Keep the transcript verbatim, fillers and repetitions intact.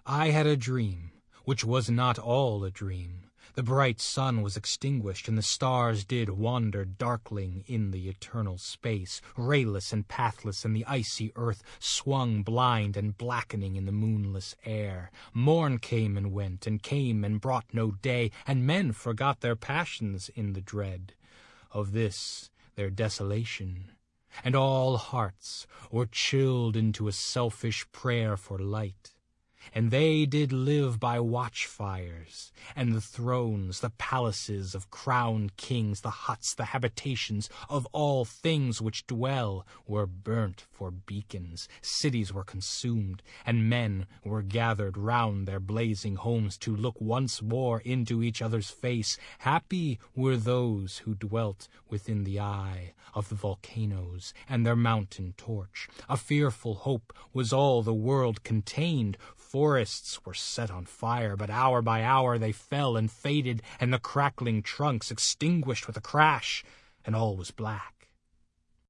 I had a dream, which was not all a dream. The bright sun was extinguished, and the stars did wander darkling in the eternal space, rayless and pathless, and the icy earth swung blind and blackening in the moonless air. Morn came and went, and came and brought no day, and men forgot their passions in the dread of this their desolation, and all hearts were chilled into a selfish prayer for light. And they did live by watchfires, and the thrones, the palaces of crowned kings, the huts, the habitations of all things which dwell, were burnt for beacons. Cities were consumed, and men were gathered round their blazing homes to look once more into each other's face. Happy were those who dwelt within the eye of the volcanoes and their mountain torch. A fearful hope was all the world contained. Forests were set on fire, but hour by hour they fell and faded, and the crackling trunks extinguished with a crash, and all was black.